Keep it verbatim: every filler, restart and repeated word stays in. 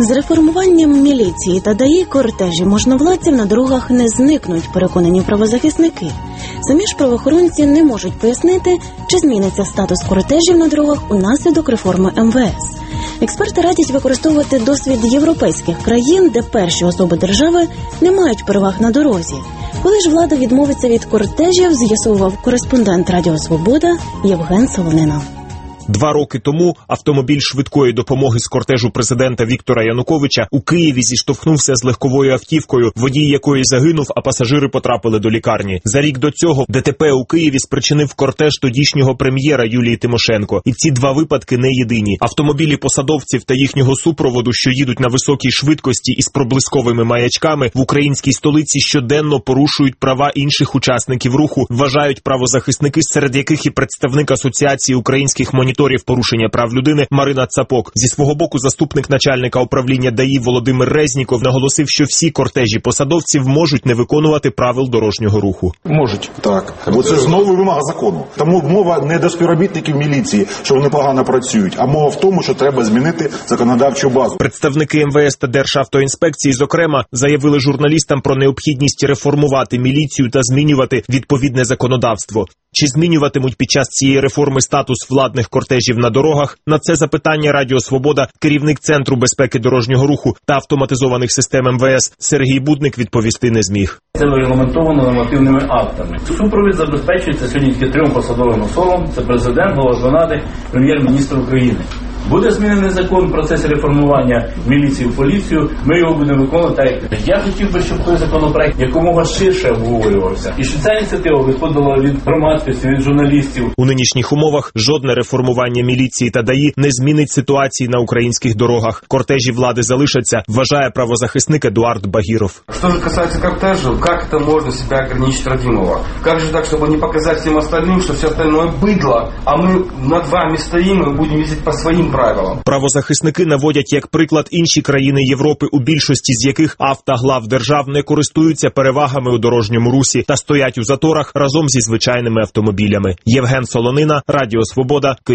З реформуванням міліції та ДАІ кортежі можновладців на дорогах не зникнуть, переконані правозахисники. Самі ж правоохоронці не можуть пояснити, чи зміниться статус кортежів на дорогах унаслідок реформи ем ве ес. Експерти радять використовувати досвід європейських країн, де перші особи держави не мають переваг на дорозі. Коли ж влада відмовиться від кортежів, з'ясовував кореспондент Радіо Свобода Євген Солонина. Два роки тому автомобіль швидкої допомоги з кортежу президента Віктора Януковича у Києві зіштовхнувся з легковою автівкою, водій якої загинув, а пасажири потрапили до лікарні. За рік до цього ДТП у Києві спричинив кортеж тодішнього прем'єра Юлії Тимошенко. І ці два випадки не єдині. Автомобілі посадовців та їхнього супроводу, що їдуть на високій швидкості із проблисковими маячками, в українській столиці щоденно порушують права інших учасників руху, вважають правозахисники, серед яких і представник Асоціації українських моніторів порушення прав людини Марина Цапок. Зі свого боку заступник начальника управління ДАІ Володимир Резніков наголосив, що всі кортежі посадовців можуть не виконувати правил дорожнього руху. Можуть. Так. Бо це знову вимога закону. Тому мова не до співробітників міліції, що вони погано працюють, а мова в тому, що треба змінити законодавчу базу. Представники ем ве ес та Державтоінспекції, зокрема, заявили журналістам про необхідність реформувати міліцію та змінювати відповідне законодавство. Чи змінюватимуть під час цієї реформи статус владних кортежів на дорогах? На це запитання Радіо Свобода керівник Центру безпеки дорожнього руху та автоматизованих систем ем ве ес Сергій Будник відповісти не зміг. Це регламентовано нормативними актами. Супровід забезпечується сьогодні тільки трьом посадовим особам. Це президент, голова Ради, прем'єр-міністр України. Буде змінений закон в процесі реформування міліції в поліцію, ми його будемо виконувати. Я хотів би, щоб той законопроект якомога ширше обговорювався. І що ця ініціатива виходила від громадськості, від журналістів. У нинішніх умовах жодне реформування міліції та ДАІ не змінить ситуації на українських дорогах. Кортежі влади залишаться, вважає правозахисник Едуард Багіров. Що ж касається кортежів, як це можна себе ограничити Радимова? Як же так, щоб не показати всім остальним, що все остальное бидло, а ми над вами стоїмо і будемо їздити по своїм правилам. Правозахисники наводять як приклад інші країни Європи, у більшості з яких автоглав держав не користуються перевагами у дорожньому русі та стоять у заторах разом зі звичайними автомобілями. Євген Солонина, Радіо Свобода, Київ.